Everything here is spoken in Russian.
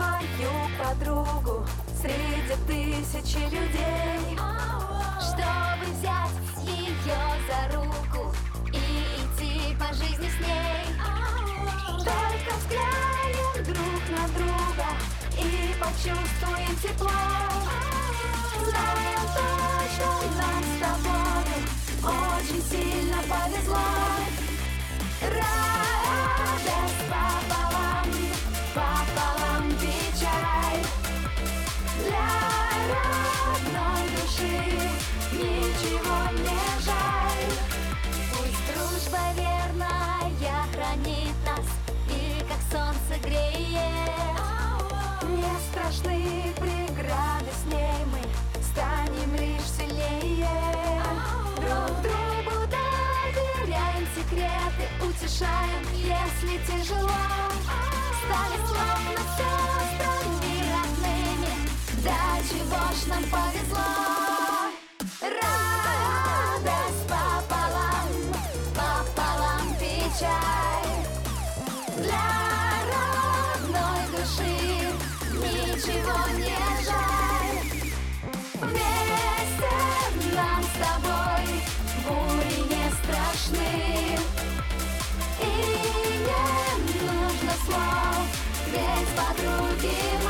свою подругу среди тысячи людей, чтобы взять ее за руку и идти по жизни с ней. только взглянем друг на друга и почувствуем тепло. Знаем точно, нам с тобой очень сильно повезло. Радость пополам, пополам печаль. Для родной души ничего не жаль. Пусть дружба верная хранит нас и как солнце греет. Не страшны преграды, с ней мы станем лишь сильнее. Друг другу доверяем секреты, утешаем, если тяжело. Стали словно сестрами родными, да чего ж нам повезло. Радость пополам, пополам печаль. Для родной души ничего не жаль. Вместе нам с тобой бури не страшны. И не нужно слов, ведь подруги